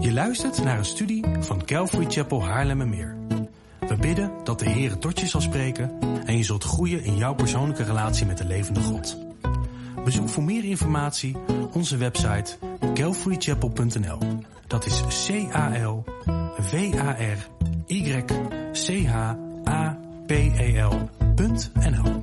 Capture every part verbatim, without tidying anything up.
Je luistert naar een studie van Calvary Chapel Haarlemmermeer. We bidden dat de Heer tot je zal spreken en je zult groeien in jouw persoonlijke relatie met de levende God. Bezoek voor meer informatie onze website calvary chapel punt n l. Dat is C A L V A R Y C H A P E L punt n l.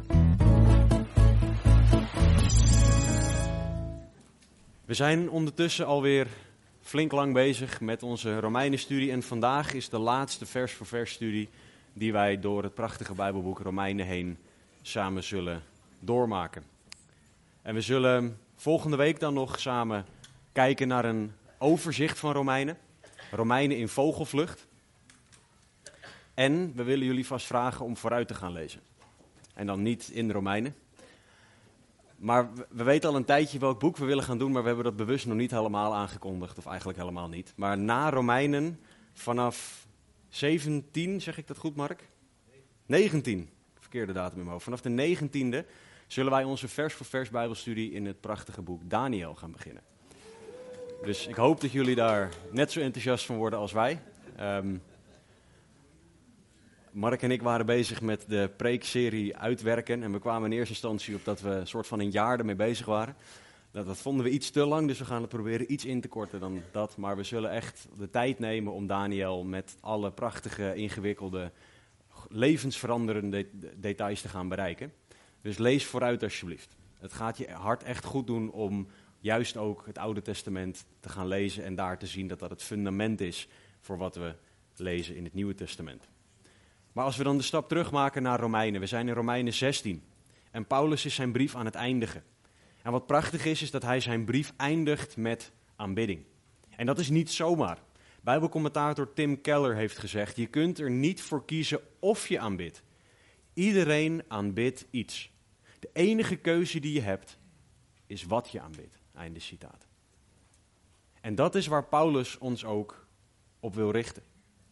We zijn ondertussen alweer flink lang bezig met onze Romeinenstudie en vandaag is de laatste vers voor vers studie die wij door het prachtige Bijbelboek Romeinen heen samen zullen doormaken. En we zullen volgende week dan nog samen kijken naar een overzicht van Romeinen, Romeinen in vogelvlucht. En we willen jullie vast vragen om vooruit te gaan lezen. En dan niet in de Romeinen. Maar we weten al een tijdje welk boek we willen gaan doen, maar we hebben dat bewust nog niet helemaal aangekondigd, of eigenlijk helemaal niet. Maar na Romeinen, vanaf zeventien, zeg ik dat goed, Mark? negentien, verkeerde datum in mijn hoofd. Vanaf de negentiende zullen wij onze vers voor vers Bijbelstudie in het prachtige boek Daniel gaan beginnen. Dus ik hoop dat jullie daar net zo enthousiast van worden als wij. Um, Mark en ik waren bezig met de preekserie uitwerken en we kwamen in eerste instantie op dat we een soort van een jaar ermee bezig waren. Dat, dat vonden we iets te lang, dus we gaan het proberen iets in te korten dan dat. Maar we zullen echt de tijd nemen om Daniel met alle prachtige, ingewikkelde, levensveranderende details te gaan bereiken. Dus lees vooruit alsjeblieft. Het gaat je hart echt goed doen om juist ook het Oude Testament te gaan lezen en daar te zien dat dat het fundament is voor wat we lezen in het Nieuwe Testament. Maar als we dan de stap terugmaken naar Romeinen, we zijn in Romeinen zestien en Paulus is zijn brief aan het eindigen. En wat prachtig is, is dat hij zijn brief eindigt met aanbidding. En dat is niet zomaar. Bijbelcommentator Tim Keller heeft gezegd, je kunt er niet voor kiezen of je aanbidt. Iedereen aanbidt iets. De enige keuze die je hebt, is wat je aanbidt. Einde citaat. En dat is waar Paulus ons ook op wil richten.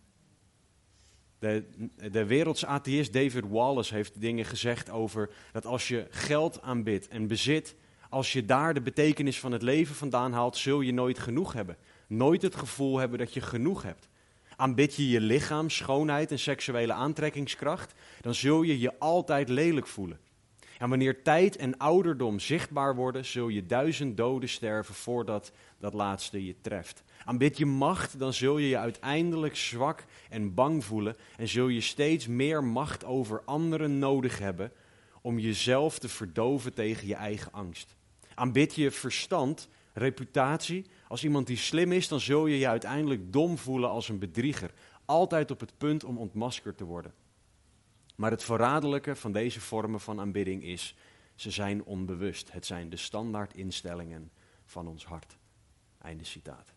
De, de wereldse atheïst David Wallace heeft dingen gezegd over dat als je geld aanbidt en bezit, als je daar de betekenis van het leven vandaan haalt, zul je nooit genoeg hebben. Nooit het gevoel hebben dat je genoeg hebt. Aanbid je je lichaam, schoonheid en seksuele aantrekkingskracht, dan zul je je altijd lelijk voelen. En wanneer tijd en ouderdom zichtbaar worden, zul je duizend doden sterven voordat dat laatste je treft. Aanbid je macht, dan zul je je uiteindelijk zwak en bang voelen en zul je steeds meer macht over anderen nodig hebben om jezelf te verdoven tegen je eigen angst. Aanbid je verstand, reputatie, als iemand die slim is, dan zul je je uiteindelijk dom voelen als een bedrieger. Altijd op het punt om ontmaskerd te worden. Maar het verraderlijke van deze vormen van aanbidding is, ze zijn onbewust. Het zijn de standaard instellingen van ons hart. Einde citaat.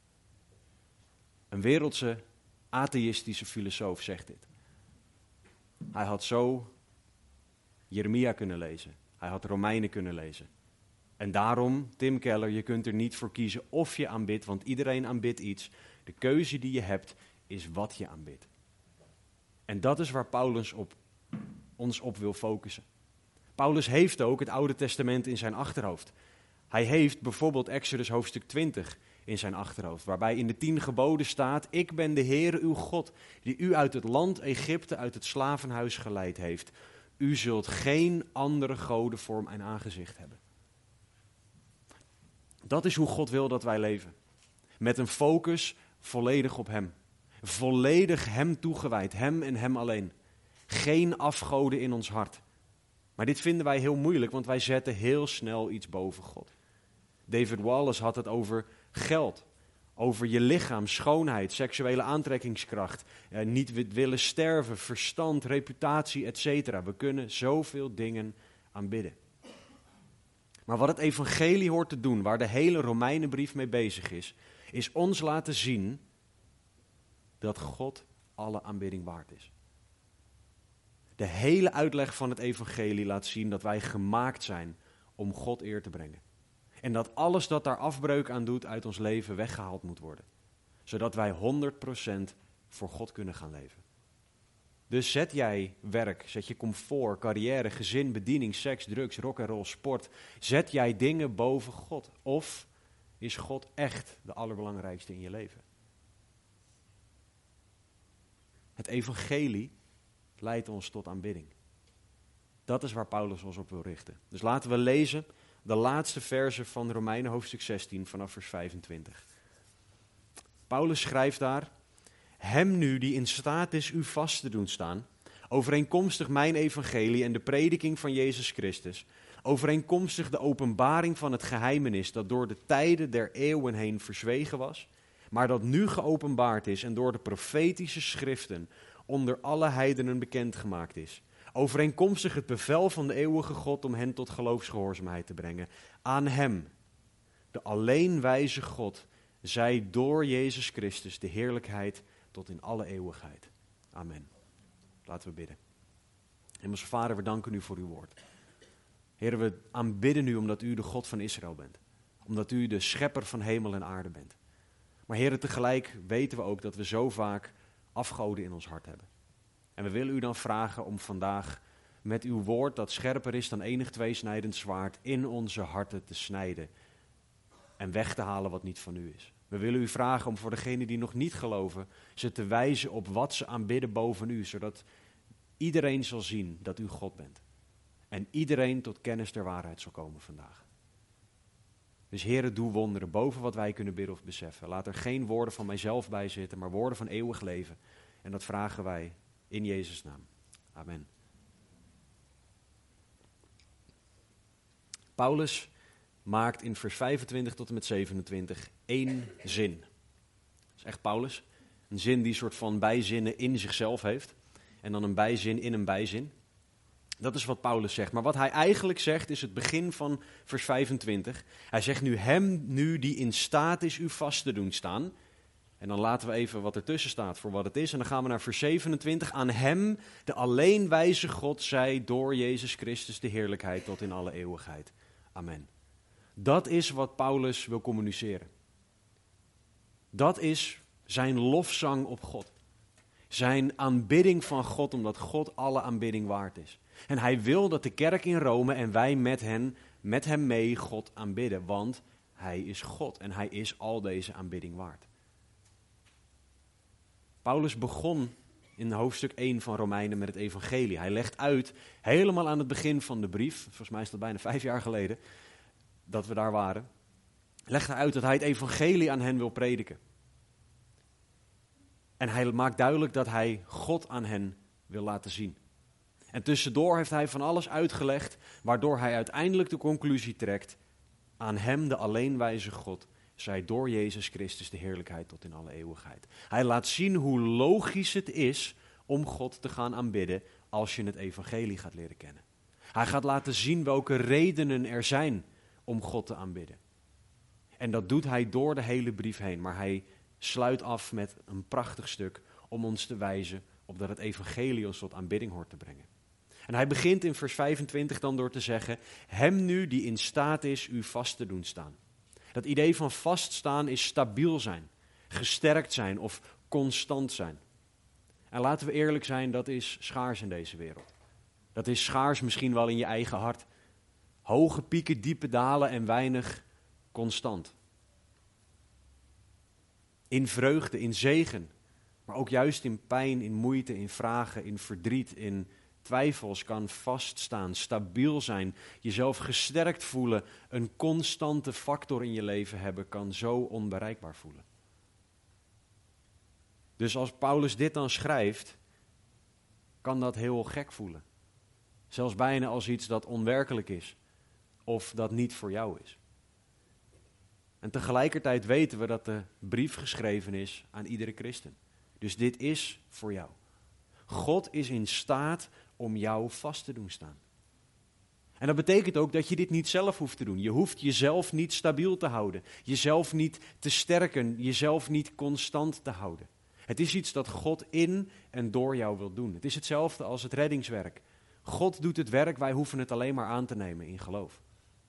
Een wereldse, atheïstische filosoof zegt dit. Hij had zo Jeremia kunnen lezen. Hij had Romeinen kunnen lezen. En daarom, Tim Keller, je kunt er niet voor kiezen of je aanbidt, want iedereen aanbidt iets. De keuze die je hebt, is wat je aanbidt. En dat is waar Paulus op, ons op wil focussen. Paulus heeft ook het Oude Testament in zijn achterhoofd. Hij heeft bijvoorbeeld Exodus hoofdstuk twintig in zijn achterhoofd, waarbij in de tien geboden staat, ik ben de Heere uw God, die u uit het land Egypte, uit het slavenhuis geleid heeft. U zult geen andere goden vorm en aangezicht hebben. Dat is hoe God wil dat wij leven. Met een focus volledig op hem. Volledig hem toegewijd, hem en hem alleen. Geen afgoden in ons hart. Maar dit vinden wij heel moeilijk, want wij zetten heel snel iets boven God. David Wallace had het over geld, over je lichaam, schoonheid, seksuele aantrekkingskracht, eh, niet willen sterven, verstand, reputatie, et cetera. We kunnen zoveel dingen aanbidden. Maar wat het evangelie hoort te doen, waar de hele Romeinenbrief mee bezig is, is ons laten zien dat God alle aanbidding waard is. De hele uitleg van het evangelie laat zien dat wij gemaakt zijn om God eer te brengen. En dat alles dat daar afbreuk aan doet uit ons leven weggehaald moet worden. Zodat wij honderd procent voor God kunnen gaan leven. Dus zet jij werk, zet je comfort, carrière, gezin, bediening, seks, drugs, rock'n'roll, sport. Zet jij dingen boven God? Of is God echt de allerbelangrijkste in je leven? Het evangelie leidt ons tot aanbidding. Dat is waar Paulus ons op wil richten. Dus laten we lezen de laatste verzen van Romeinen hoofdstuk zestien vanaf vers vijfentwintig. Paulus schrijft daar: Hem nu die in staat is u vast te doen staan, overeenkomstig mijn evangelie en de prediking van Jezus Christus, overeenkomstig de openbaring van het geheimenis dat door de tijden der eeuwen heen verzwegen was, maar dat nu geopenbaard is en door de profetische schriften onder alle heidenen bekendgemaakt is. Overeenkomstig het bevel van de eeuwige God om hen tot geloofsgehoorzaamheid te brengen. Aan hem, de alleen wijze God, zij door Jezus Christus de heerlijkheid tot in alle eeuwigheid. Amen. Laten we bidden. Hemelse Vader, we danken u voor uw woord. Heer, we aanbidden u omdat u de God van Israël bent. Omdat u de schepper van hemel en aarde bent. Maar Heer, tegelijk weten we ook dat we zo vaak afgoden in ons hart hebben. En we willen u dan vragen om vandaag met uw woord, dat scherper is dan enig tweesnijdend zwaard, in onze harten te snijden en weg te halen wat niet van u is. We willen u vragen om voor degenen die nog niet geloven, ze te wijzen op wat ze aanbidden boven u, zodat iedereen zal zien dat u God bent. En iedereen tot kennis der waarheid zal komen vandaag. Dus Heere, doe wonderen boven wat wij kunnen bidden of beseffen. Laat er geen woorden van mijzelf bij zitten, maar woorden van eeuwig leven. En dat vragen wij in Jezus' naam. Amen. Paulus maakt in vers vijfentwintig tot en met zevenentwintig één zin. Dat is echt Paulus. Een zin die een soort van bijzinnen in zichzelf heeft. En dan een bijzin in een bijzin. Dat is wat Paulus zegt. Maar wat hij eigenlijk zegt is het begin van vers vijfentwintig. Hij zegt nu hem nu die in staat is u vast te doen staan. En dan laten we even wat ertussen staat voor wat het is. En dan gaan we naar vers zevenentwintig. Aan hem, de alleen wijze God, zij door Jezus Christus de heerlijkheid tot in alle eeuwigheid. Amen. Dat is wat Paulus wil communiceren. Dat is zijn lofzang op God. Zijn aanbidding van God, omdat God alle aanbidding waard is. En hij wil dat de kerk in Rome en wij met hen, met hem mee God aanbidden. Want hij is God en hij is al deze aanbidding waard. Paulus begon in hoofdstuk één van Romeinen met het evangelie. Hij legt uit, helemaal aan het begin van de brief, volgens mij is dat bijna vijf jaar geleden, dat we daar waren, legt hij uit dat hij het evangelie aan hen wil prediken. En hij maakt duidelijk dat hij God aan hen wil laten zien. En tussendoor heeft hij van alles uitgelegd, waardoor hij uiteindelijk de conclusie trekt, aan hem de alleenwijze God, zij door Jezus Christus de heerlijkheid tot in alle eeuwigheid. Hij laat zien hoe logisch het is om God te gaan aanbidden als je het evangelie gaat leren kennen. Hij gaat laten zien welke redenen er zijn om God te aanbidden. En dat doet hij door de hele brief heen, maar hij sluit af met een prachtig stuk om ons te wijzen op dat het evangelie ons tot aanbidding hoort te brengen. En hij begint in vers vijfentwintig dan door te zeggen, hem nu die in staat is u vast te doen staan. Dat idee van vaststaan is stabiel zijn, gesterkt zijn of constant zijn. En laten we eerlijk zijn, dat is schaars in deze wereld. Dat is schaars misschien wel in je eigen hart. Hoge pieken, diepe dalen en weinig constant. In vreugde, in zegen, maar ook juist in pijn, in moeite, in vragen, in verdriet, in twijfels kan vaststaan, stabiel zijn, jezelf gesterkt voelen, een constante factor in je leven hebben, kan zo onbereikbaar voelen. Dus als Paulus dit dan schrijft, kan dat heel gek voelen. Zelfs bijna als iets dat onwerkelijk is, of dat niet voor jou is. En tegelijkertijd weten we dat de brief geschreven is aan iedere christen. Dus dit is voor jou. God is in staat om jou vast te doen staan. En dat betekent ook dat je dit niet zelf hoeft te doen. Je hoeft jezelf niet stabiel te houden. Jezelf niet te sterken. Jezelf niet constant te houden. Het is iets dat God in en door jou wil doen. Het is hetzelfde als het reddingswerk. God doet het werk, wij hoeven het alleen maar aan te nemen in geloof.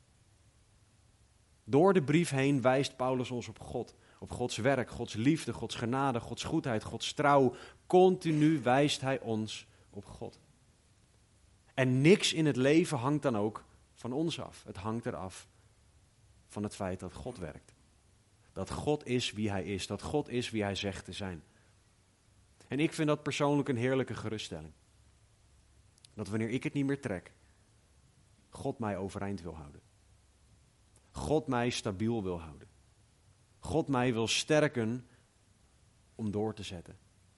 Door de brief heen wijst Paulus ons op God. Op Gods werk, Gods liefde, Gods genade, Gods goedheid, Gods trouw. Continu wijst hij ons op God. En niks in het leven hangt dan ook van ons af. Het hangt eraf van het feit dat God werkt. Dat God is wie hij is. Dat God is wie hij zegt te zijn. En ik vind dat persoonlijk een heerlijke geruststelling. Dat wanneer ik het niet meer trek, God mij overeind wil houden. God mij stabiel wil houden. God mij wil sterken om door te zetten.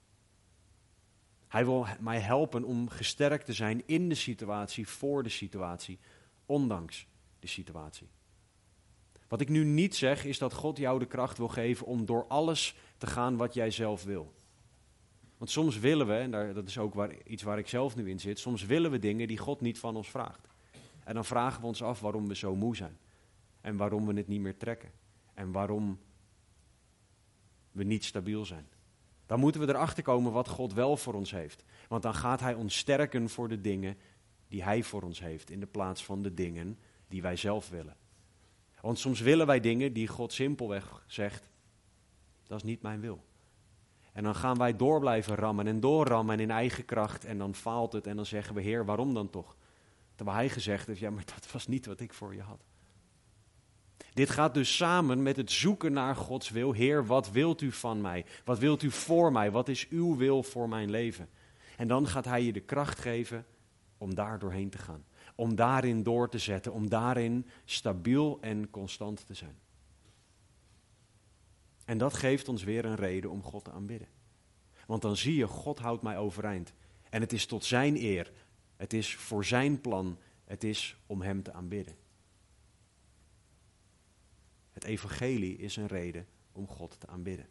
Hij wil mij helpen om gesterkt te zijn in de situatie, voor de situatie, ondanks de situatie. Wat ik nu niet zeg is dat God jou de kracht wil geven om door alles te gaan wat jij zelf wil. Want soms willen we, en daar, dat is ook waar, iets waar ik zelf nu in zit, soms willen we dingen die God niet van ons vraagt. En dan vragen we ons af waarom we zo moe zijn. En waarom we het niet meer trekken. En waarom we niet stabiel zijn. Dan moeten we erachter komen wat God wel voor ons heeft. Want dan gaat Hij ons sterken voor de dingen die Hij voor ons heeft. In de plaats van de dingen die wij zelf willen. Want soms willen wij dingen die God simpelweg zegt, dat is niet mijn wil. En dan gaan wij door blijven rammen en doorrammen in eigen kracht. En dan faalt het en dan zeggen we, Heer, waarom dan toch? Terwijl Hij gezegd heeft, ja, maar dat was niet wat ik voor je had. Dit gaat dus samen met het zoeken naar Gods wil. Heer, wat wilt u van mij? Wat wilt u voor mij? Wat is uw wil voor mijn leven? En dan gaat Hij je de kracht geven om daar doorheen te gaan. Om daarin door te zetten. Om daarin stabiel en constant te zijn. En dat geeft ons weer een reden om God te aanbidden. Want dan zie je, God houdt mij overeind. En het is tot zijn eer. Het is voor zijn plan. Het is om hem te aanbidden. Het evangelie is een reden om God te aanbidden.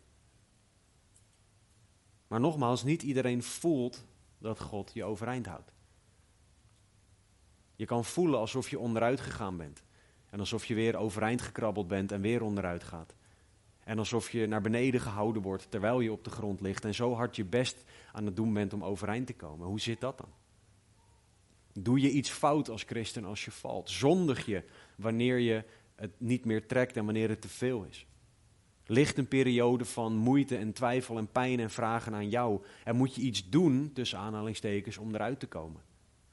Maar nogmaals, niet iedereen voelt dat God je overeind houdt. Je kan voelen alsof je onderuit gegaan bent. En alsof je weer overeind gekrabbeld bent en weer onderuit gaat. En alsof je naar beneden gehouden wordt terwijl je op de grond ligt. En zo hard je best aan het doen bent om overeind te komen. Hoe zit dat dan? Doe je iets fout als christen als je valt? Zondig je wanneer je het niet meer trekt en wanneer het te veel is? Ligt een periode van moeite en twijfel en pijn en vragen aan jou? En moet je iets doen, tussen aanhalingstekens, om eruit te komen?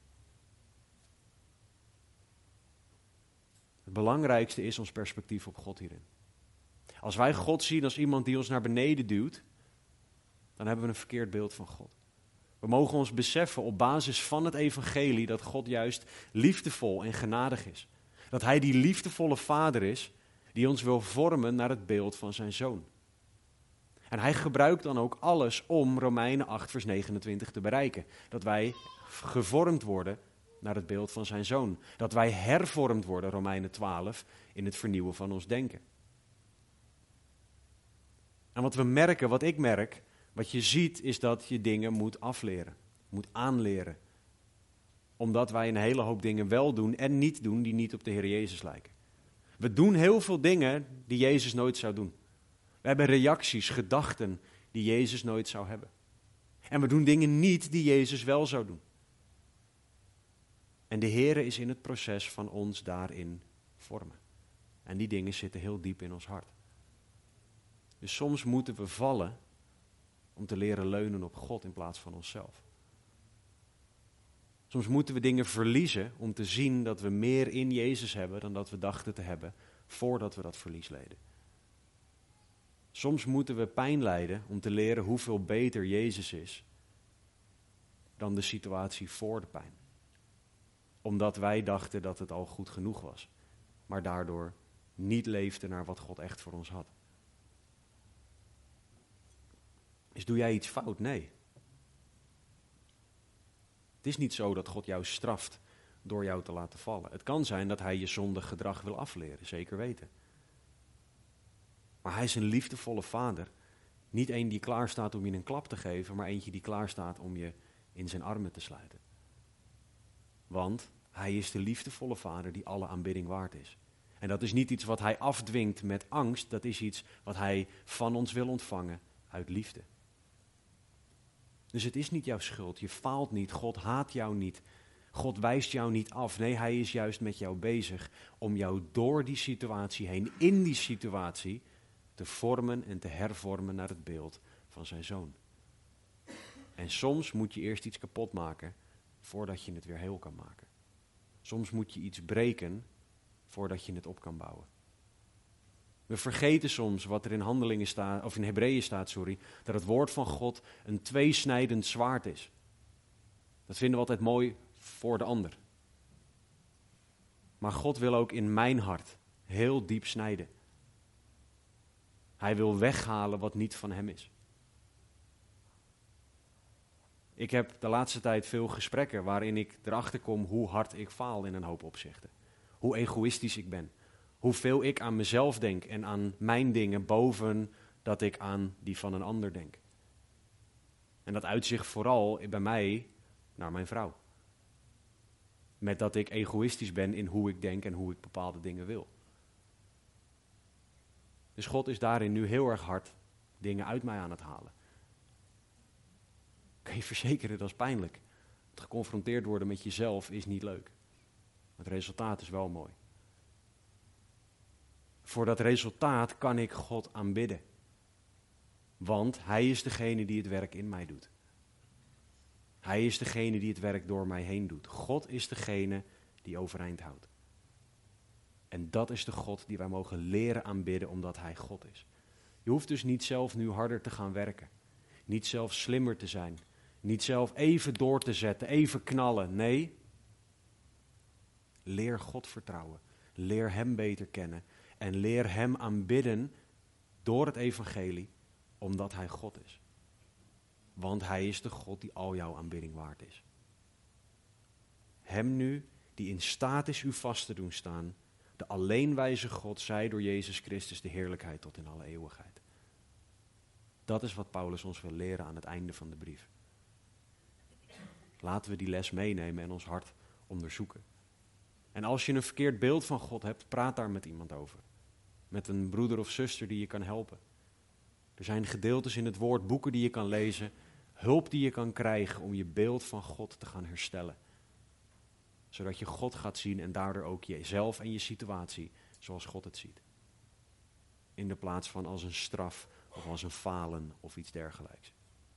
Het belangrijkste is ons perspectief op God hierin. Als wij God zien als iemand die ons naar beneden duwt, dan hebben we een verkeerd beeld van God. We mogen ons beseffen op basis van het evangelie dat God juist liefdevol en genadig is. Dat Hij die liefdevolle Vader is die ons wil vormen naar het beeld van zijn Zoon. En Hij gebruikt dan ook alles om Romeinen acht vers negenentwintig te bereiken. Dat wij gevormd worden naar het beeld van zijn Zoon. Dat wij hervormd worden, Romeinen twaalf, in het vernieuwen van ons denken. En wat we merken, wat ik merk, wat je ziet, is dat je dingen moet afleren, moet aanleren. Omdat wij een hele hoop dingen wel doen en niet doen die niet op de Heer Jezus lijken. We doen heel veel dingen die Jezus nooit zou doen. We hebben reacties, gedachten die Jezus nooit zou hebben. En we doen dingen niet die Jezus wel zou doen. En de Heer is in het proces van ons daarin vormen. En die dingen zitten heel diep in ons hart. Dus soms moeten we vallen om te leren leunen op God in plaats van onszelf. Soms moeten we dingen verliezen om te zien dat we meer in Jezus hebben dan dat we dachten te hebben voordat we dat verlies leden. Soms moeten we pijn lijden om te leren hoeveel beter Jezus is dan de situatie voor de pijn. Omdat wij dachten dat het al goed genoeg was, maar daardoor niet leefden naar wat God echt voor ons had. Dus doe jij iets fout? Nee. Het is niet zo dat God jou straft door jou te laten vallen. Het kan zijn dat Hij je zondig gedrag wil afleren, zeker weten. Maar Hij is een liefdevolle Vader. Niet één die klaar staat om je een klap te geven, maar eentje die klaar staat om je in zijn armen te sluiten. Want Hij is de liefdevolle Vader die alle aanbidding waard is. En dat is niet iets wat Hij afdwingt met angst, dat is iets wat Hij van ons wil ontvangen uit liefde. Dus het is niet jouw schuld, je faalt niet, God haat jou niet, God wijst jou niet af. Nee, Hij is juist met jou bezig om jou door die situatie heen, in die situatie, te vormen en te hervormen naar het beeld van zijn Zoon. En soms moet je eerst iets kapot maken voordat je het weer heel kan maken. Soms moet je iets breken voordat je het op kan bouwen. We vergeten soms wat er in Handelingen staat, of in Hebreeën staat, sorry, dat het woord van God een tweesnijdend zwaard is. Dat vinden we altijd mooi voor de ander. Maar God wil ook in mijn hart heel diep snijden. Hij wil weghalen wat niet van hem is. Ik heb de laatste tijd veel gesprekken waarin ik erachter kom hoe hard ik faal in een hoop opzichten. Hoe egoïstisch ik ben. Hoeveel ik aan mezelf denk en aan mijn dingen boven dat ik aan die van een ander denk. En dat uitzicht vooral bij mij naar mijn vrouw. Met dat ik egoïstisch ben in hoe ik denk en hoe ik bepaalde dingen wil. Dus God is daarin nu heel erg hard dingen uit mij aan het halen. Kan je verzekeren, dat is pijnlijk. Het geconfronteerd worden met jezelf is niet leuk. Het resultaat is wel mooi. Voor dat resultaat kan ik God aanbidden. Want Hij is degene die het werk in mij doet. Hij is degene die het werk door mij heen doet. God is degene die overeind houdt. En dat is de God die wij mogen leren aanbidden omdat Hij God is. Je hoeft dus niet zelf nu harder te gaan werken. Niet zelf slimmer te zijn. Niet zelf even door te zetten, even knallen. Nee, leer God vertrouwen. Leer Hem beter kennen. En leer Hem aanbidden door het evangelie, omdat Hij God is. Want Hij is de God die al jouw aanbidding waard is. Hem nu, die in staat is u vast te doen staan, de alleenwijze God, zij door Jezus Christus de heerlijkheid tot in alle eeuwigheid. Dat is wat Paulus ons wil leren aan het einde van de brief. Laten we die les meenemen en ons hart onderzoeken. En als je een verkeerd beeld van God hebt, praat daar met iemand over. Met een broeder of zuster die je kan helpen. Er zijn gedeeltes in het woord, boeken die je kan lezen, hulp die je kan krijgen om je beeld van God te gaan herstellen. Zodat je God gaat zien en daardoor ook jezelf en je situatie zoals God het ziet. In de plaats van als een straf of als een falen of iets dergelijks.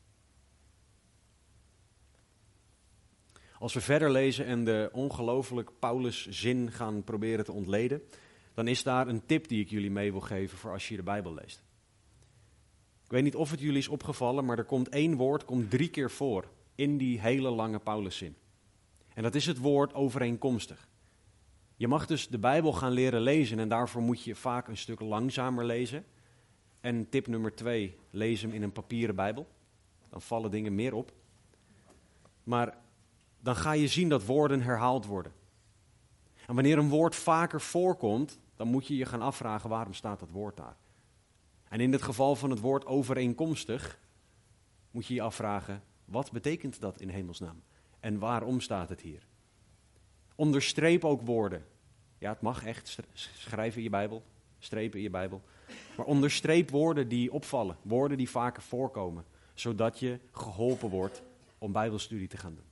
Als we verder lezen en de ongelooflijk Paulus zin gaan proberen te ontleden, dan is daar een tip die ik jullie mee wil geven voor als je de Bijbel leest. Ik weet niet of het jullie is opgevallen, maar er komt één woord, komt drie keer voor in die hele lange Pauluszin. En dat is het woord overeenkomstig. Je mag dus de Bijbel gaan leren lezen en daarvoor moet je vaak een stuk langzamer lezen. En tip nummer twee, lees hem in een papieren Bijbel. Dan vallen dingen meer op. Maar dan ga je zien dat woorden herhaald worden. En wanneer een woord vaker voorkomt, dan moet je je gaan afvragen waarom staat dat woord daar. En in het geval van het woord overeenkomstig moet je je afvragen, wat betekent dat in hemelsnaam? En waarom staat het hier? Onderstreep ook woorden. Ja, het mag echt, schrijven in je Bijbel, strepen in je Bijbel. Maar onderstreep woorden die opvallen, woorden die vaker voorkomen, zodat je geholpen wordt om Bijbelstudie te gaan doen.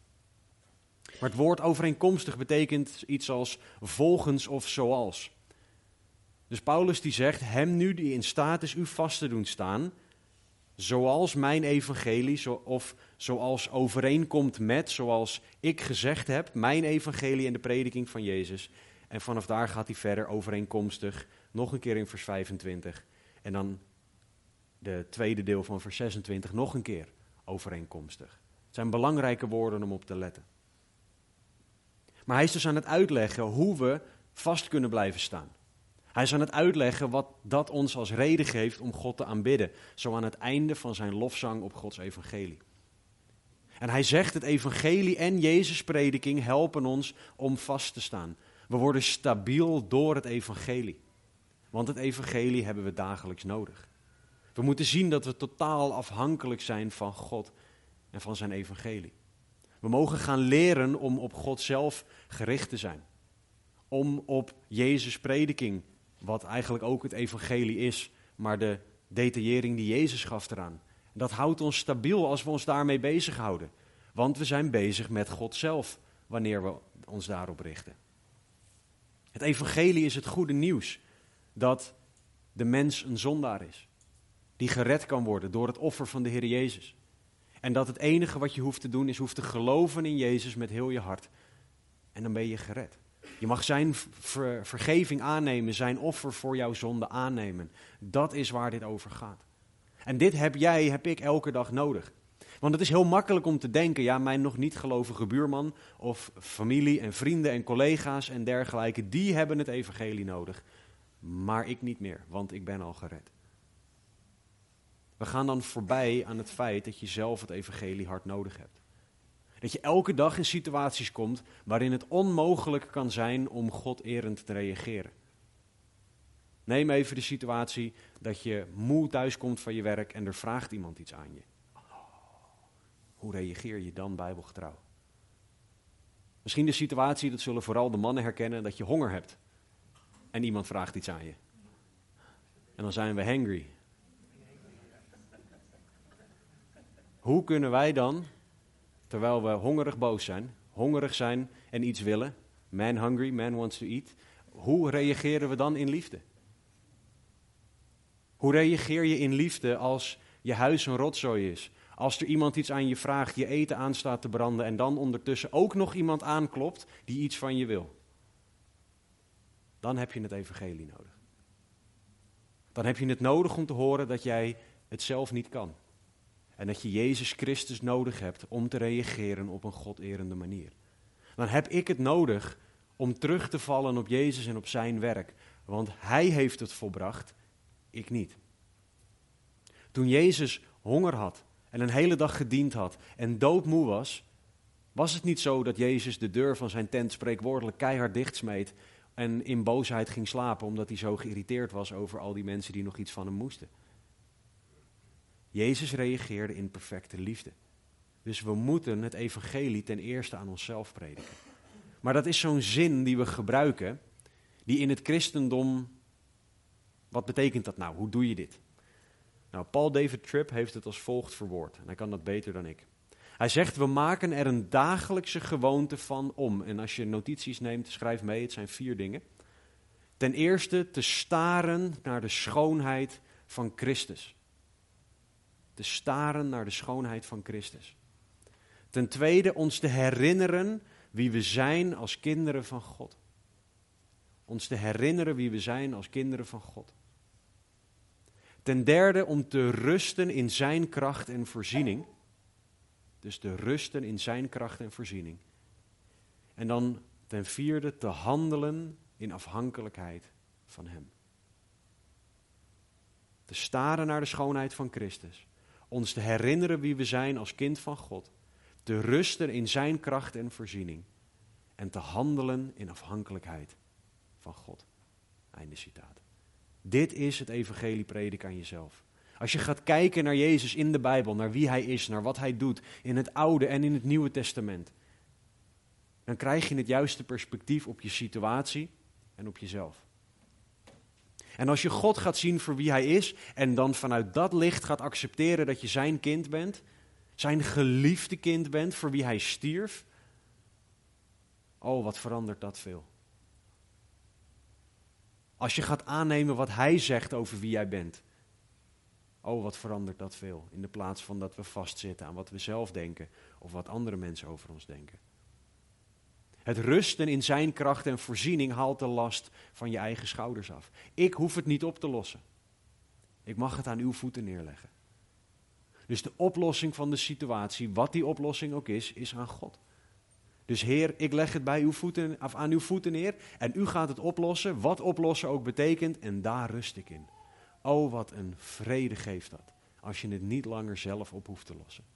Maar het woord overeenkomstig betekent iets als volgens of zoals. Dus Paulus die zegt, hem nu die in staat is u vast te doen staan, zoals mijn evangelie, zo, of zoals overeenkomt met, zoals ik gezegd heb, mijn evangelie en de prediking van Jezus. En vanaf daar gaat hij verder overeenkomstig, nog een keer in vers vijfentwintig. En dan de tweede deel van vers zesentwintig, nog een keer overeenkomstig. Het zijn belangrijke woorden om op te letten. Maar hij is dus aan het uitleggen hoe we vast kunnen blijven staan. Hij is aan het uitleggen wat dat ons als reden geeft om God te aanbidden. Zo aan het einde van zijn lofzang op Gods evangelie. En hij zegt, het evangelie en Jezus' prediking helpen ons om vast te staan. We worden stabiel door het evangelie. Want het evangelie hebben we dagelijks nodig. We moeten zien dat we totaal afhankelijk zijn van God en van zijn evangelie. We mogen gaan leren om op God zelf gericht te zijn. Om op Jezus' prediking, wat eigenlijk ook het evangelie is, maar de detaillering die Jezus gaf eraan. Dat houdt ons stabiel als we ons daarmee bezighouden. Want we zijn bezig met God zelf, wanneer we ons daarop richten. Het evangelie is het goede nieuws dat de mens een zondaar is. Die gered kan worden door het offer van de Heer Jezus. En dat het enige wat je hoeft te doen is hoeft te geloven in Jezus met heel je hart. En dan ben je gered. Je mag zijn ver- vergeving aannemen, zijn offer voor jouw zonde aannemen. Dat is waar dit over gaat. En dit heb jij, heb ik elke dag nodig. Want het is heel makkelijk om te denken, ja, mijn nog niet gelovige buurman of familie en vrienden en collega's en dergelijke, die hebben het evangelie nodig. Maar ik niet meer, want ik ben al gered. We gaan dan voorbij aan het feit dat je zelf het evangelie hard nodig hebt. Dat je elke dag in situaties komt waarin het onmogelijk kan zijn om God-erend te reageren. Neem even de situatie dat je moe thuiskomt van je werk en er vraagt iemand iets aan je. Hoe reageer je dan bijbelgetrouw? Misschien de situatie, dat zullen vooral de mannen herkennen, dat je honger hebt. En iemand vraagt iets aan je. En dan zijn we hangry. Hoe kunnen wij dan, terwijl we hongerig boos zijn, hongerig zijn en iets willen, man hungry, man wants to eat, hoe reageren we dan in liefde? Hoe reageer je in liefde als je huis een rotzooi is? Als er iemand iets aan je vraagt, je eten aanstaat te branden en dan ondertussen ook nog iemand aanklopt die iets van je wil. Dan heb je het evangelie nodig. Dan heb je het nodig om te horen dat jij het zelf niet kan. En dat je Jezus Christus nodig hebt om te reageren op een goderende manier. Dan heb ik het nodig om terug te vallen op Jezus en op zijn werk. Want hij heeft het volbracht, ik niet. Toen Jezus honger had en een hele dag gediend had en doodmoe was, was het niet zo dat Jezus de deur van zijn tent spreekwoordelijk keihard dichtsmeet en in boosheid ging slapen omdat hij zo geïrriteerd was over al die mensen die nog iets van hem moesten. Jezus reageerde in perfecte liefde. Dus we moeten het evangelie ten eerste aan onszelf prediken. Maar dat is zo'n zin die we gebruiken, die in het christendom, wat betekent dat nou? Hoe doe je dit? Nou, Paul David Tripp heeft het als volgt verwoord. En hij kan dat beter dan ik. Hij zegt, we maken er een dagelijkse gewoonte van om. En als je notities neemt, schrijf mee, het zijn vier dingen. Ten eerste te staren naar de schoonheid van Christus. Te staren naar de schoonheid van Christus. Ten tweede, ons te herinneren wie we zijn als kinderen van God. Ons te herinneren wie we zijn als kinderen van God. Ten derde, om te rusten in zijn kracht en voorziening. Dus te rusten in zijn kracht en voorziening. En dan ten vierde, te handelen in afhankelijkheid van hem. Te staren naar de schoonheid van Christus. Ons te herinneren wie we zijn als kind van God. Te rusten in zijn kracht en voorziening. En te handelen in afhankelijkheid van God. Einde citaat. Dit is het evangelie prediken aan jezelf. Als je gaat kijken naar Jezus in de Bijbel, naar wie hij is, naar wat hij doet in het Oude en in het Nieuwe Testament, dan krijg je het juiste perspectief op je situatie en op jezelf. En als je God gaat zien voor wie hij is en dan vanuit dat licht gaat accepteren dat je zijn kind bent, zijn geliefde kind bent voor wie hij stierf, oh, wat verandert dat veel. Als je gaat aannemen wat hij zegt over wie jij bent, oh, wat verandert dat veel. In de plaats van dat we vastzitten aan wat we zelf denken of wat andere mensen over ons denken. Het rusten in zijn kracht en voorziening haalt de last van je eigen schouders af. Ik hoef het niet op te lossen. Ik mag het aan uw voeten neerleggen. Dus de oplossing van de situatie, wat die oplossing ook is, is aan God. Dus Heer, ik leg het bij uw voeten, of aan uw voeten neer en u gaat het oplossen, wat oplossen ook betekent, en daar rust ik in. Oh, wat een vrede geeft dat, als je het niet langer zelf op hoeft te lossen.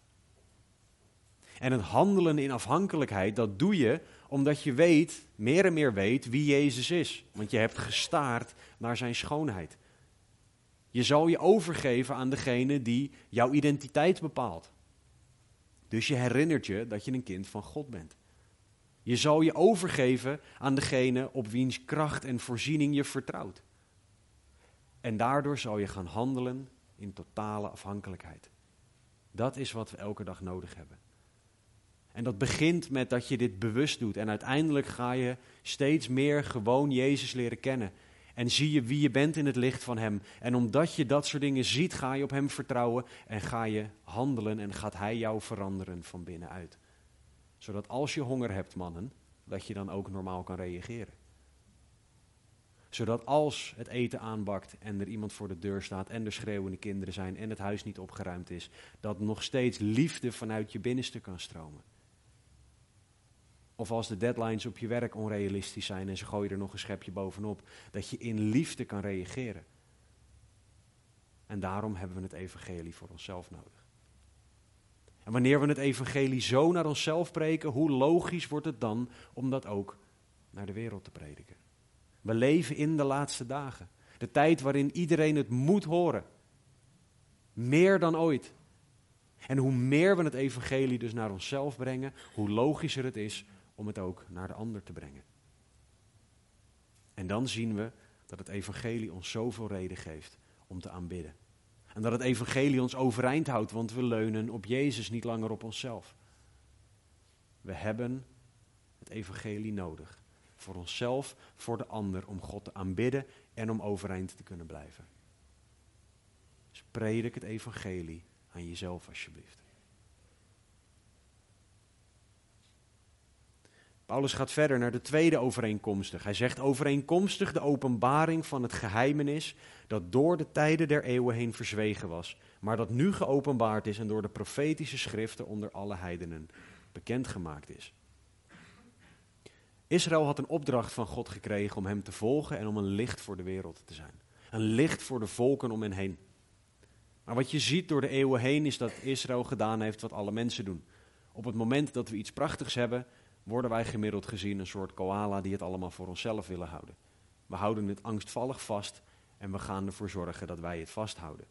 En het handelen in afhankelijkheid, dat doe je omdat je weet, meer en meer weet wie Jezus is. Want je hebt gestaard naar zijn schoonheid. Je zal je overgeven aan degene die jouw identiteit bepaalt. Dus je herinnert je dat je een kind van God bent. Je zal je overgeven aan degene op wiens kracht en voorziening je vertrouwt. En daardoor zal je gaan handelen in totale afhankelijkheid. Dat is wat we elke dag nodig hebben. En dat begint met dat je dit bewust doet. En uiteindelijk ga je steeds meer gewoon Jezus leren kennen. En zie je wie je bent in het licht van hem. En omdat je dat soort dingen ziet, ga je op hem vertrouwen. En ga je handelen en gaat hij jou veranderen van binnenuit. Zodat als je honger hebt, mannen, dat je dan ook normaal kan reageren. Zodat als het eten aanbakt en er iemand voor de deur staat en er schreeuwende kinderen zijn en het huis niet opgeruimd is, dat nog steeds liefde vanuit je binnenste kan stromen. Of als de deadlines op je werk onrealistisch zijn en ze gooien er nog een schepje bovenop, dat je in liefde kan reageren. En daarom hebben we het evangelie voor onszelf nodig. En wanneer we het evangelie zo naar onszelf preken, hoe logisch wordt het dan om dat ook naar de wereld te prediken? We leven in de laatste dagen. De tijd waarin iedereen het moet horen. Meer dan ooit. En hoe meer we het evangelie dus naar onszelf brengen, hoe logischer het is om het ook naar de ander te brengen. En dan zien we dat het evangelie ons zoveel reden geeft om te aanbidden. En dat het evangelie ons overeind houdt, want we leunen op Jezus, niet langer op onszelf. We hebben het evangelie nodig. Voor onszelf, voor de ander, om God te aanbidden en om overeind te kunnen blijven. Dus predik het evangelie aan jezelf alsjeblieft. Paulus gaat verder naar de tweede overeenkomstig. Hij zegt overeenkomstig de openbaring van het geheimenis dat door de tijden der eeuwen heen verzwegen was, maar dat nu geopenbaard is en door de profetische schriften onder alle heidenen bekendgemaakt is. Israël had een opdracht van God gekregen om hem te volgen en om een licht voor de wereld te zijn. Een licht voor de volken om hen heen. Maar wat je ziet door de eeuwen heen is dat Israël gedaan heeft wat alle mensen doen. Op het moment dat we iets prachtigs hebben, worden wij gemiddeld gezien een soort koala die het allemaal voor onszelf willen houden. We houden het angstvallig vast en we gaan ervoor zorgen dat wij het vasthouden.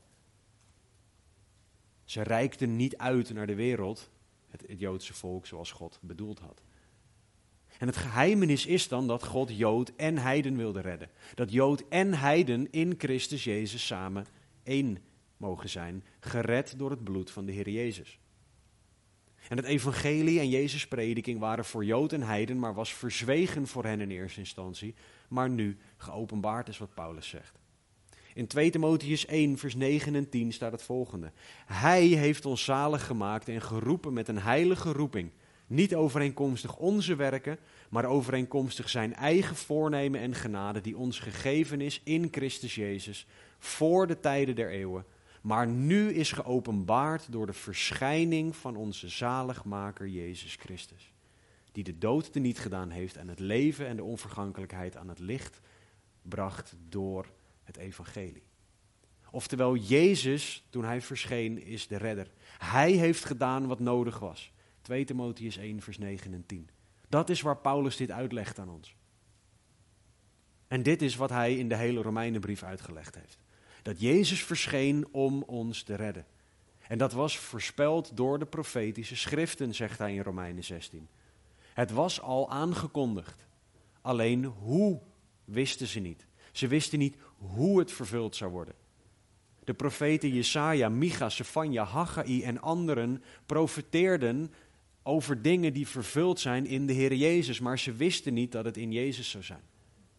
Ze reikten niet uit naar de wereld, het, het Joodse volk, zoals God bedoeld had. En het geheimenis is dan dat God Jood en heiden wilde redden. Dat Jood en heiden in Christus Jezus samen één mogen zijn, gered door het bloed van de Heer Jezus. En het evangelie en Jezus' prediking waren voor Jood en heiden, maar was verzwegen voor hen in eerste instantie, maar nu geopenbaard is wat Paulus zegt. In twee Timotheüs één, vers negen en tien staat het volgende. Hij heeft ons zalig gemaakt en geroepen met een heilige roeping. Niet overeenkomstig onze werken, maar overeenkomstig zijn eigen voornemen en genade die ons gegeven is in Christus Jezus voor de tijden der eeuwen. Maar nu is geopenbaard door de verschijning van onze zaligmaker Jezus Christus. Die de dood teniet gedaan heeft en het leven en de onvergankelijkheid aan het licht bracht door het evangelie. Oftewel, Jezus, toen hij verscheen, is de redder. Hij heeft gedaan wat nodig was. twee Timotheüs één, vers negen en tien. Dat is waar Paulus dit uitlegt aan ons. En dit is wat hij in de hele Romeinenbrief uitgelegd heeft. Dat Jezus verscheen om ons te redden. En dat was voorspeld door de profetische schriften, zegt hij in Romeinen zestien. Het was al aangekondigd. Alleen hoe wisten ze niet. Ze wisten niet hoe het vervuld zou worden. De profeten Jesaja, Micha, Sefanja, Haggai en anderen profeteerden over dingen die vervuld zijn in de Heer Jezus, maar ze wisten niet dat het in Jezus zou zijn.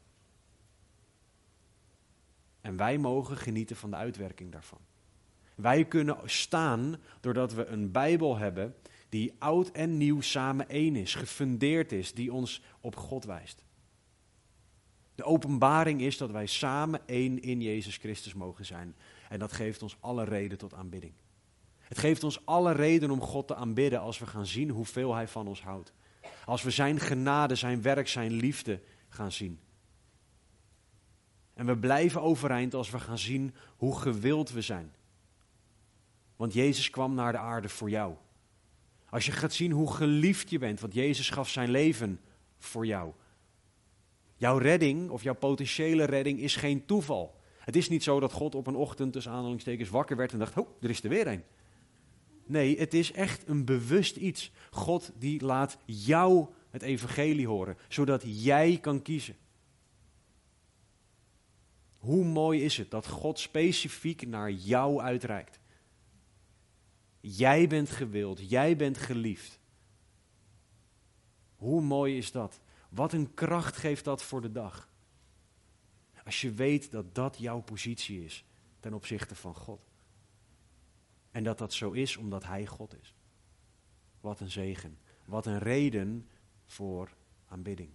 En wij mogen genieten van de uitwerking daarvan. Wij kunnen staan doordat we een Bijbel hebben die oud en nieuw samen één is, gefundeerd is, die ons op God wijst. De openbaring is dat wij samen één in Jezus Christus mogen zijn. En dat geeft ons alle reden tot aanbidding. Het geeft ons alle reden om God te aanbidden als we gaan zien hoeveel Hij van ons houdt. Als we zijn genade, zijn werk, zijn liefde gaan zien. En we blijven overeind als we gaan zien hoe gewild we zijn. Want Jezus kwam naar de aarde voor jou. Als je gaat zien hoe geliefd je bent, want Jezus gaf zijn leven voor jou. Jouw redding of jouw potentiële redding is geen toeval. Het is niet zo dat God op een ochtend tussen aanhalingstekens wakker werd en dacht, oh, er is er weer een. Nee, het is echt een bewust iets. God die laat jou het evangelie horen, zodat jij kan kiezen. Hoe mooi is het dat God specifiek naar jou uitreikt. Jij bent gewild, jij bent geliefd. Hoe mooi is dat? Wat een kracht geeft dat voor de dag. Als je weet dat dat jouw positie is ten opzichte van God. En dat dat zo is omdat Hij God is. Wat een zegen. Wat een reden voor aanbidding.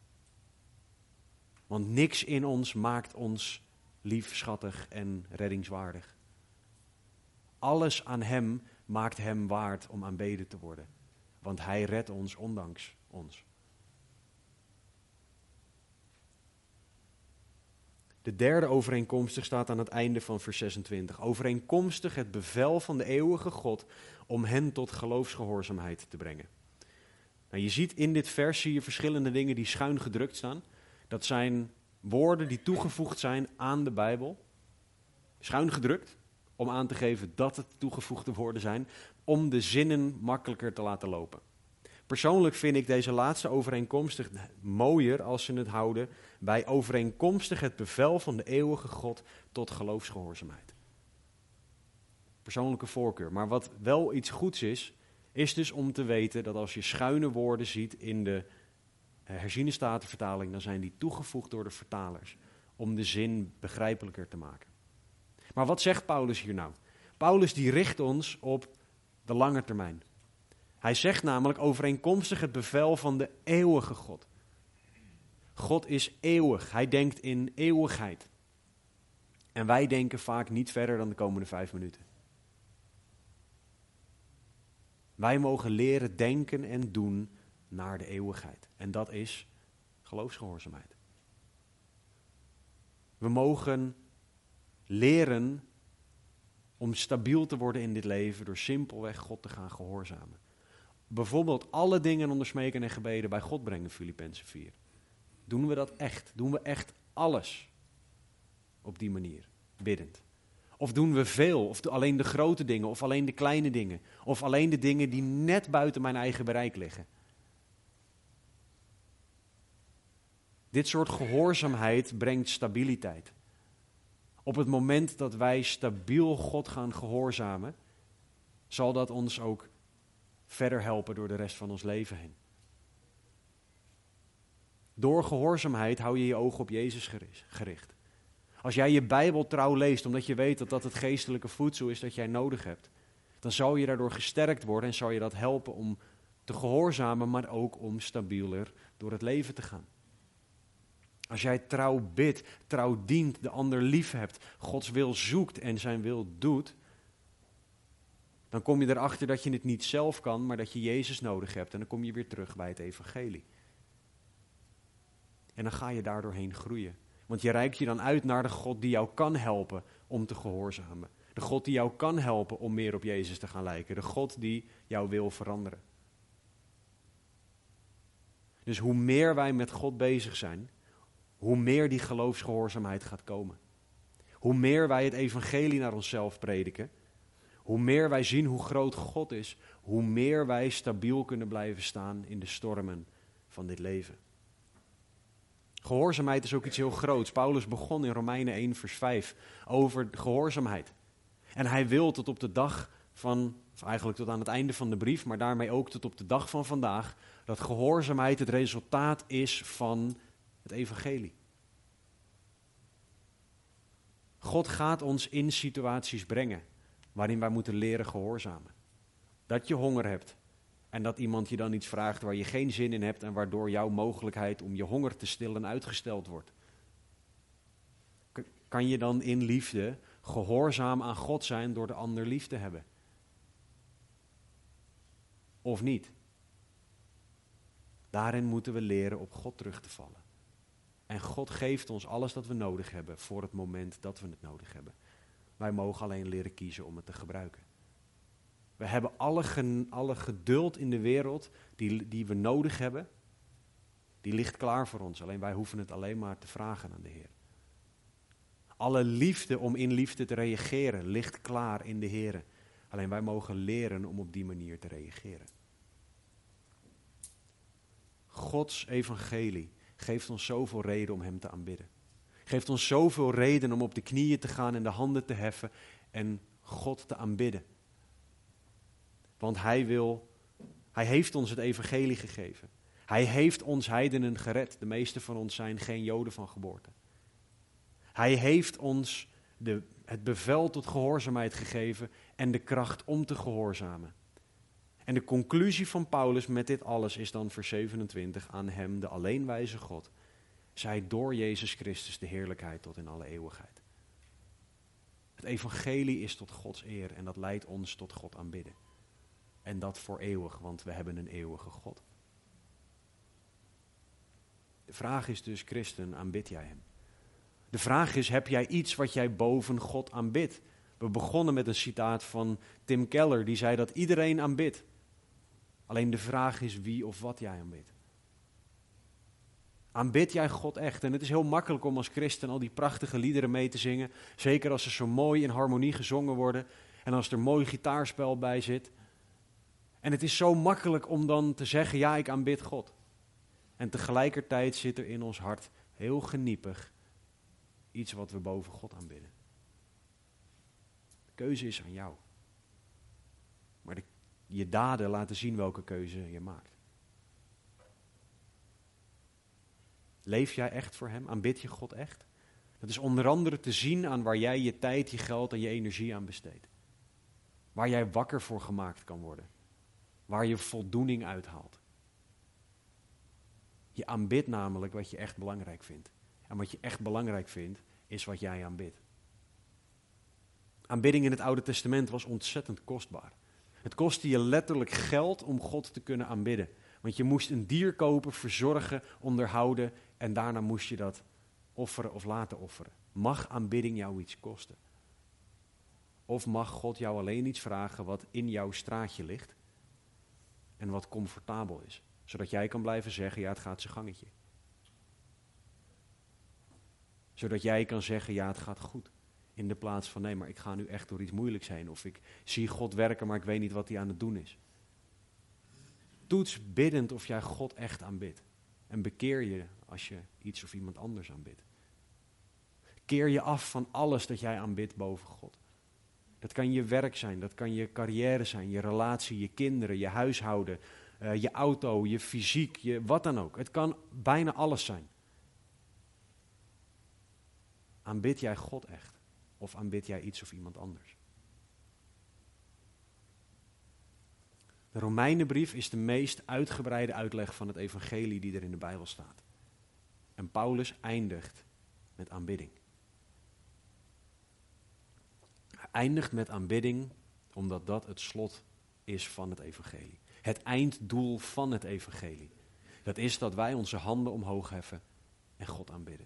Want niks in ons maakt ons lief, schattig en reddingswaardig. Alles aan hem maakt hem waard om aanbeden te worden. Want hij redt ons ondanks ons. De derde overeenkomstig staat aan het einde van vers zesentwintig. Overeenkomstig het bevel van de eeuwige God om hen tot geloofsgehoorzaamheid te brengen. Nou, je ziet in dit vers zie je verschillende dingen die schuin gedrukt staan. Dat zijn woorden die toegevoegd zijn aan de Bijbel. Schuin gedrukt, om aan te geven dat het toegevoegde woorden zijn, om de zinnen makkelijker te laten lopen. Persoonlijk vind ik deze laatste overeenkomstig mooier als ze het houden bij overeenkomstig het bevel van de eeuwige God tot geloofsgehoorzaamheid. Persoonlijke voorkeur. Maar wat wel iets goeds is, is dus om te weten dat als je schuine woorden ziet in de herziene statenvertaling, dan zijn die toegevoegd door de vertalers om de zin begrijpelijker te maken. Maar wat zegt Paulus hier nou? Paulus die richt ons op de lange termijn. Hij zegt namelijk overeenkomstig het bevel van de eeuwige God. God is eeuwig. Hij denkt in eeuwigheid. En wij denken vaak niet verder dan de komende vijf minuten. Wij mogen leren denken en doen naar de eeuwigheid. En dat is geloofsgehoorzaamheid. We mogen leren om stabiel te worden in dit leven door simpelweg God te gaan gehoorzamen. Bijvoorbeeld alle dingen onder smeken en gebeden bij God brengen, Filippenzen vier. Doen we dat echt? Doen we echt alles op die manier, biddend? Of doen we veel, of alleen de grote dingen, of alleen de kleine dingen, of alleen de dingen die net buiten mijn eigen bereik liggen? Dit soort gehoorzaamheid brengt stabiliteit. Op het moment dat wij stabiel God gaan gehoorzamen, zal dat ons ook verder helpen door de rest van ons leven heen. Door gehoorzaamheid hou je je ogen op Jezus gericht. Als jij je Bijbel trouw leest, omdat je weet dat dat het geestelijke voedsel is dat jij nodig hebt, dan zal je daardoor gesterkt worden en zal je dat helpen om te gehoorzamen, maar ook om stabieler door het leven te gaan. Als jij trouw bidt, trouw dient, de ander lief hebt, Gods wil zoekt en zijn wil doet, dan kom je erachter dat je het niet zelf kan, maar dat je Jezus nodig hebt. En dan kom je weer terug bij het evangelie. En dan ga je daardoorheen groeien. Want je reikt je dan uit naar de God die jou kan helpen om te gehoorzamen. De God die jou kan helpen om meer op Jezus te gaan lijken. De God die jou wil veranderen. Dus hoe meer wij met God bezig zijn, hoe meer die geloofsgehoorzaamheid gaat komen. Hoe meer wij het evangelie naar onszelf prediken, hoe meer wij zien hoe groot God is, hoe meer wij stabiel kunnen blijven staan in de stormen van dit leven. Gehoorzaamheid is ook iets heel groots. Paulus begon in Romeinen één vers vijf over gehoorzaamheid. En hij wil tot op de dag van, of eigenlijk tot aan het einde van de brief, maar daarmee ook tot op de dag van vandaag, dat gehoorzaamheid het resultaat is van het evangelie. God gaat ons in situaties brengen waarin wij moeten leren gehoorzamen. Dat je honger hebt en dat iemand je dan iets vraagt waar je geen zin in hebt en waardoor jouw mogelijkheid om je honger te stillen uitgesteld wordt. Kan je dan in liefde gehoorzaam aan God zijn door de ander lief te hebben? Of niet? Daarin moeten we leren op God terug te vallen. En God geeft ons alles dat we nodig hebben voor het moment dat we het nodig hebben. Wij mogen alleen leren kiezen om het te gebruiken. We hebben alle, gen, alle geduld in de wereld die, die we nodig hebben. Die ligt klaar voor ons. Alleen wij hoeven het alleen maar te vragen aan de Heer. Alle liefde om in liefde te reageren ligt klaar in de Heer. Alleen wij mogen leren om op die manier te reageren. Gods evangelie geeft ons zoveel reden om hem te aanbidden. Geeft ons zoveel reden om op de knieën te gaan en de handen te heffen en God te aanbidden. Want hij wil, hij heeft ons het evangelie gegeven. Hij heeft ons heidenen gered. De meeste van ons zijn geen Joden van geboorte. Hij heeft ons de, het bevel tot gehoorzaamheid gegeven en de kracht om te gehoorzamen. En de conclusie van Paulus met dit alles is dan vers zevenentwintig. Aan hem, de alleenwijze God, zij door Jezus Christus de heerlijkheid tot in alle eeuwigheid. Het evangelie is tot Gods eer en dat leidt ons tot God aanbidden. En dat voor eeuwig, want we hebben een eeuwige God. De vraag is dus, christen, aanbid jij hem? De vraag is, heb jij iets wat jij boven God aanbidt? We begonnen met een citaat van Tim Keller, die zei dat iedereen aanbidt. Alleen de vraag is wie of wat jij aanbidt. Aanbid jij God echt? En het is heel makkelijk om als christen al die prachtige liederen mee te zingen. Zeker als ze zo mooi in harmonie gezongen worden. En als er mooi gitaarspel bij zit. En het is zo makkelijk om dan te zeggen, ja, ik aanbid God. En tegelijkertijd zit er in ons hart heel geniepig iets wat we boven God aanbidden. De keuze is aan jou. Maar de, je daden laten zien welke keuze je maakt. Leef jij echt voor hem? Aanbid je God echt? Dat is onder andere te zien aan waar jij je tijd, je geld en je energie aan besteedt. Waar jij wakker voor gemaakt kan worden. Waar je voldoening uithaalt. Je aanbidt namelijk wat je echt belangrijk vindt. En wat je echt belangrijk vindt, is wat jij aanbidt. Aanbidding in het Oude Testament was ontzettend kostbaar. Het kostte je letterlijk geld om God te kunnen aanbidden. Want je moest een dier kopen, verzorgen, onderhouden en daarna moest je dat offeren of laten offeren. Mag aanbidding jou iets kosten? Of mag God jou alleen iets vragen wat in jouw straatje ligt en wat comfortabel is? Zodat jij kan blijven zeggen, ja, het gaat zijn gangetje. Zodat jij kan zeggen, ja, het gaat goed. In de plaats van, nee, maar ik ga nu echt door iets moeilijks heen. Of ik zie God werken, maar ik weet niet wat hij aan het doen is. Toets biddend of jij God echt aanbidt. En bekeer je als je iets of iemand anders aanbidt. Keer je af van alles dat jij aanbidt boven God. Dat kan je werk zijn, dat kan je carrière zijn, je relatie, je kinderen, je huishouden, uh, je auto, je fysiek, je, wat dan ook. Het kan bijna alles zijn. Aanbid jij God echt? Of aanbid jij iets of iemand anders? De Romeinenbrief is de meest uitgebreide uitleg van het evangelie die er in de Bijbel staat. En Paulus eindigt met aanbidding. Hij eindigt met aanbidding omdat dat het slot is van het evangelie. Het einddoel van het evangelie. Dat is dat wij onze handen omhoog heffen en God aanbidden.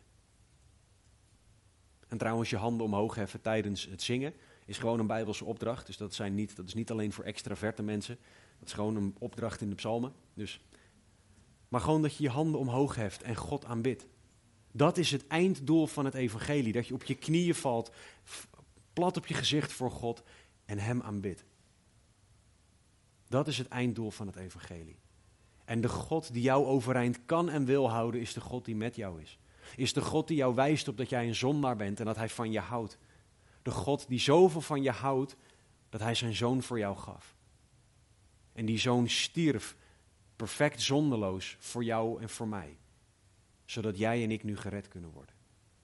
En trouwens, je handen omhoog heffen tijdens het zingen is gewoon een Bijbelse opdracht. Dus dat, zijn niet, dat is niet alleen voor extraverte mensen. Dat is gewoon een opdracht in de psalmen. Dus, maar gewoon dat je je handen omhoog heft en God aanbidt. Dat is het einddoel van het evangelie. Dat je op je knieën valt, plat op je gezicht voor God en hem aanbidt. Dat is het einddoel van het evangelie. En de God die jou overeind kan en wil houden, is de God die met jou is. Is de God die jou wijst op dat jij een zondaar bent en dat hij van je houdt. De God die zoveel van je houdt, dat hij zijn zoon voor jou gaf. En die zoon stierf, perfect zondeloos, voor jou en voor mij. Zodat jij en ik nu gered kunnen worden.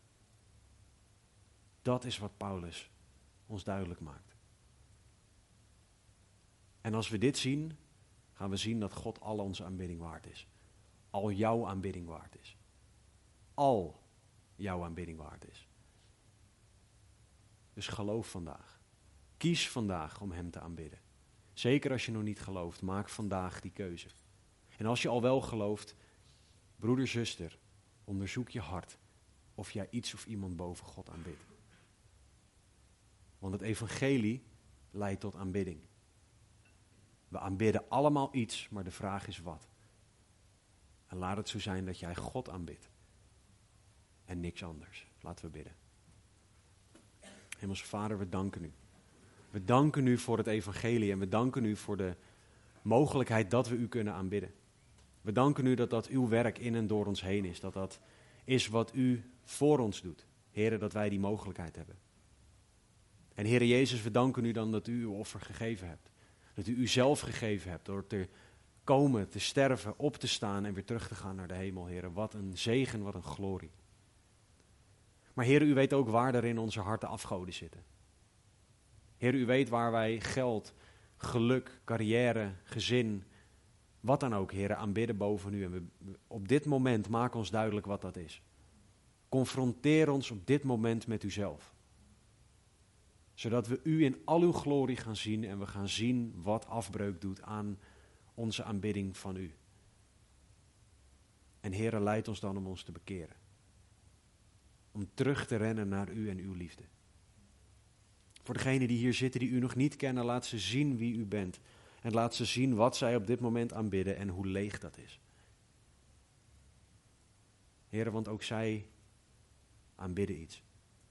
Dat is wat Paulus ons duidelijk maakt. En als we dit zien, gaan we zien dat God al onze aanbidding waard is. Al jouw aanbidding waard is. Al jouw aanbidding waard is. Dus geloof vandaag. Kies vandaag om hem te aanbidden. Zeker als je nog niet gelooft, maak vandaag die keuze. En als je al wel gelooft, broeder, zuster, onderzoek je hart of jij iets of iemand boven God aanbidt. Want het evangelie leidt tot aanbidding. We aanbidden allemaal iets, maar de vraag is wat. En laat het zo zijn dat jij God aanbidt. En niks anders. Laten we bidden. Hemelse Vader, we danken u. We danken u voor het evangelie en we danken u voor de mogelijkheid dat we u kunnen aanbidden. We danken u dat dat uw werk in en door ons heen is. Dat dat is wat u voor ons doet. Heren, dat wij die mogelijkheid hebben. En Heere Jezus, we danken u dan dat u uw offer gegeven hebt. Dat u uzelf gegeven hebt door te komen, te sterven, op te staan en weer terug te gaan naar de hemel, Heere. Wat een zegen, wat een glorie. Maar Heere, u weet ook waar er in onze harten afgoden zitten. Heere, u weet waar wij geld, geluk, carrière, gezin, wat dan ook, Heer, aanbidden boven u. En we, op dit moment maak ons duidelijk wat dat is. Confronteer ons op dit moment met uzelf. Zodat we u in al uw glorie gaan zien en we gaan zien wat afbreuk doet aan onze aanbidding van u. En Heere, leid ons dan om ons te bekeren. Om terug te rennen naar u en uw liefde. Voor degenen die hier zitten die u nog niet kennen, laat ze zien wie u bent. En laat ze zien wat zij op dit moment aanbidden en hoe leeg dat is. Heere, want ook zij aanbidden iets.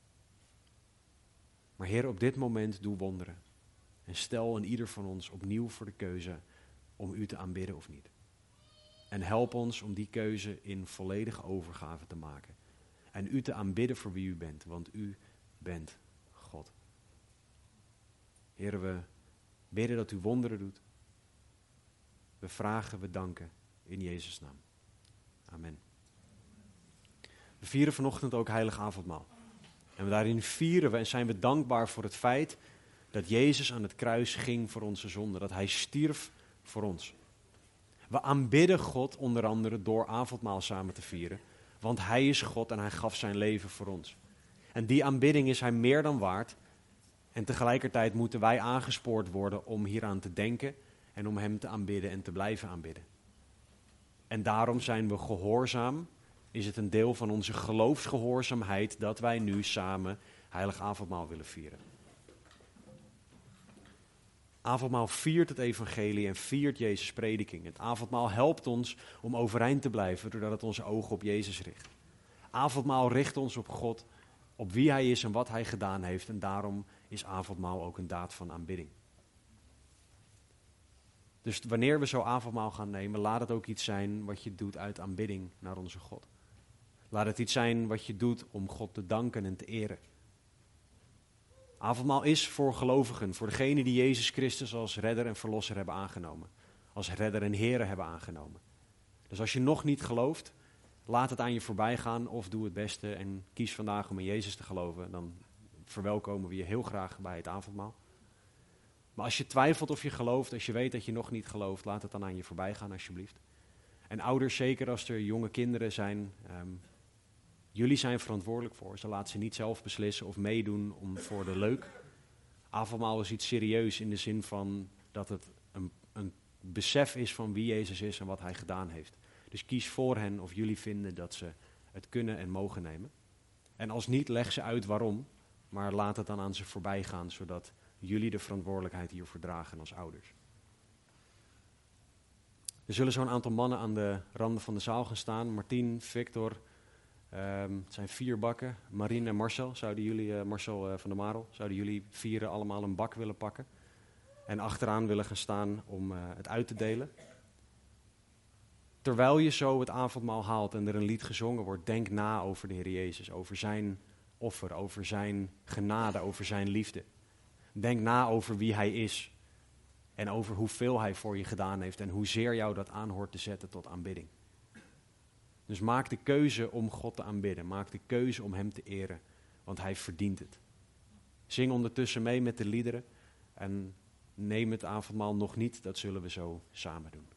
Maar Heer, op dit moment doe wonderen. En stel een ieder van ons opnieuw voor de keuze om u te aanbidden of niet. En help ons om die keuze in volledige overgave te maken. En u te aanbidden voor wie u bent, want u bent God. Heer, we bidden dat u wonderen doet. We vragen, we danken in Jezus' naam. Amen. We vieren vanochtend ook heilig avondmaal. En daarin vieren we en zijn we dankbaar voor het feit dat Jezus aan het kruis ging voor onze zonden. Dat hij stierf voor ons. We aanbidden God onder andere door avondmaal samen te vieren. Want hij is God en hij gaf zijn leven voor ons. En die aanbidding is hij meer dan waard. En tegelijkertijd moeten wij aangespoord worden om hieraan te denken en om hem te aanbidden en te blijven aanbidden. En daarom zijn we gehoorzaam. Is het een deel van onze geloofsgehoorzaamheid dat wij nu samen heilig avondmaal willen vieren. Avondmaal viert het evangelie en viert Jezus' prediking. Het avondmaal helpt ons om overeind te blijven doordat het onze ogen op Jezus richt. Avondmaal richt ons op God, op wie hij is en wat hij gedaan heeft. En daarom is avondmaal ook een daad van aanbidding. Dus wanneer we zo avondmaal gaan nemen, laat het ook iets zijn wat je doet uit aanbidding naar onze God. Laat het iets zijn wat je doet om God te danken en te eren. Avondmaal is voor gelovigen, voor degenen die Jezus Christus als redder en verlosser hebben aangenomen. Als redder en Here hebben aangenomen. Dus als je nog niet gelooft, laat het aan je voorbij gaan of doe het beste en kies vandaag om in Jezus te geloven. Dan verwelkomen we je heel graag bij het avondmaal. Maar als je twijfelt of je gelooft, als je weet dat je nog niet gelooft, laat het dan aan je voorbij gaan alsjeblieft. En ouders, zeker als er jonge kinderen zijn, um, jullie zijn verantwoordelijk voor ze. Laat ze niet zelf beslissen of meedoen om voor de leuk. Avondmaal is iets serieus in de zin van dat het een, een besef is van wie Jezus is en wat hij gedaan heeft. Dus kies voor hen of jullie vinden dat ze het kunnen en mogen nemen. En als niet, leg ze uit waarom, maar laat het dan aan ze voorbij gaan, zodat jullie de verantwoordelijkheid hiervoor dragen als ouders. Er zullen zo'n aantal mannen aan de randen van de zaal gaan staan. Martien, Victor, um, het zijn vier bakken. Marien en Marcel, zouden jullie, uh, Marcel uh, van der Marel, zouden jullie vieren allemaal een bak willen pakken? En achteraan willen gaan staan om uh, het uit te delen. Terwijl je zo het avondmaal haalt en er een lied gezongen wordt, denk na over de Heer Jezus, over zijn offer, over zijn genade, over zijn liefde. Denk na over wie hij is en over hoeveel hij voor je gedaan heeft en hoezeer jou dat aan hoort te zetten tot aanbidding. Dus maak de keuze om God te aanbidden, maak de keuze om hem te eren, want hij verdient het. Zing ondertussen mee met de liederen en neem het avondmaal nog niet, dat zullen we zo samen doen.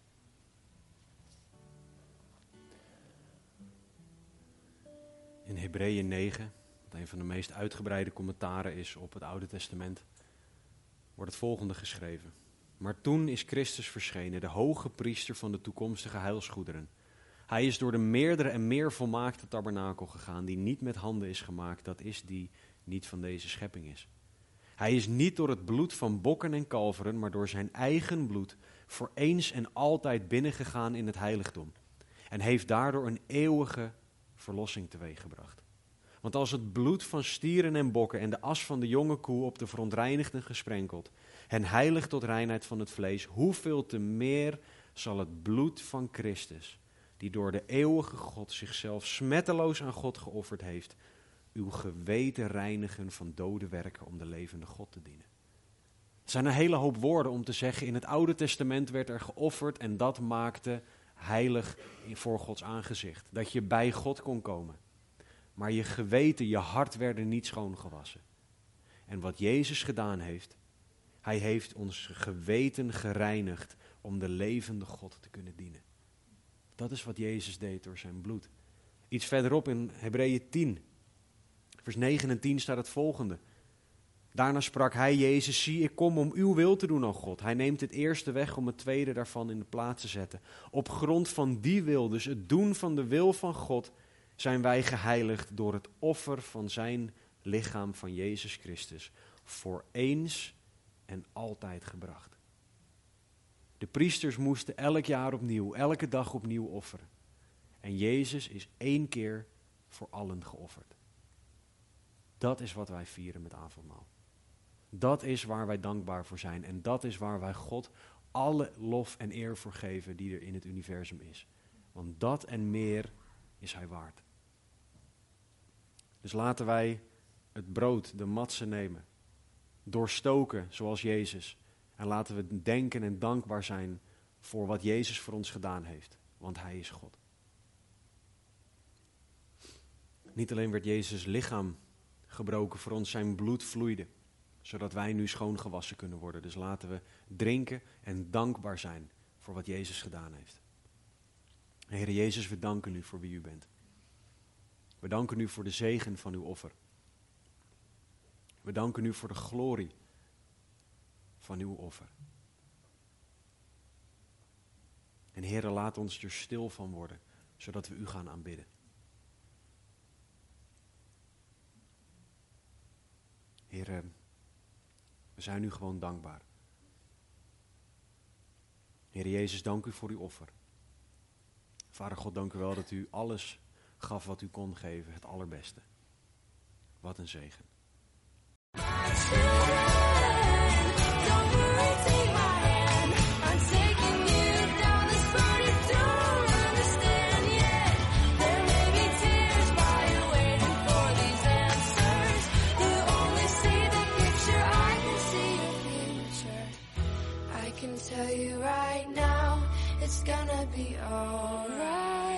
In Hebreeën negen, wat een van de meest uitgebreide commentaren is op het Oude Testament, wordt het volgende geschreven. Maar toen is Christus verschenen, de hoge priester van de toekomstige heilsgoederen. Hij is door de meerdere en meer volmaakte tabernakel gegaan, die niet met handen is gemaakt, dat is die niet van deze schepping is. Hij is niet door het bloed van bokken en kalveren, maar door zijn eigen bloed voor eens en altijd binnengegaan in het heiligdom. En heeft daardoor een eeuwige verlossing teweeggebracht. Want als het bloed van stieren en bokken en de as van de jonge koe op de verontreinigden gesprenkeld hen heiligt tot reinheid van het vlees, hoeveel te meer zal het bloed van Christus, die door de eeuwige God zichzelf smetteloos aan God geofferd heeft, uw geweten reinigen van dode werken om de levende God te dienen. Het zijn een hele hoop woorden om te zeggen. In het Oude Testament werd er geofferd en dat maakte heilig voor Gods aangezicht. Dat je bij God kon komen. Maar je geweten, je hart werden niet schoongewassen. En wat Jezus gedaan heeft, Hij heeft ons geweten gereinigd om de levende God te kunnen dienen. Dat is wat Jezus deed door zijn bloed. Iets verderop in Hebreeën tien, vers negen en tien staat het volgende. Daarna sprak hij, Jezus, zie, ik kom om uw wil te doen, o God. Hij neemt het eerste weg om het tweede daarvan in de plaats te zetten. Op grond van die wil, dus het doen van de wil van God, zijn wij geheiligd door het offer van zijn lichaam van Jezus Christus. Voor eens en altijd gebracht. De priesters moesten elk jaar opnieuw, elke dag opnieuw offeren. En Jezus is één keer voor allen geofferd. Dat is wat wij vieren met avondmaal. Dat is waar wij dankbaar voor zijn. En dat is waar wij God alle lof en eer voor geven die er in het universum is. Want dat en meer is hij waard. Dus laten wij het brood, de matsen nemen. Doorstoken zoals Jezus. En laten we denken en dankbaar zijn voor wat Jezus voor ons gedaan heeft. Want hij is God. Niet alleen werd Jezus' lichaam gebroken voor ons, zijn bloed vloeide. Zodat wij nu schoongewassen kunnen worden. Dus laten we drinken en dankbaar zijn voor wat Jezus gedaan heeft. Heere Jezus, we danken u voor wie u bent. We danken u voor de zegen van uw offer. We danken u voor de glorie van uw offer. En Heere, laat ons er stil van worden, zodat we u gaan aanbidden. Heere, we zijn u gewoon dankbaar. Heere Jezus, dank u voor uw offer. Vader God, dank u wel dat u alles gaf wat u kon geven, het allerbeste. Wat een zegen. Tell you right now, it's gonna be alright.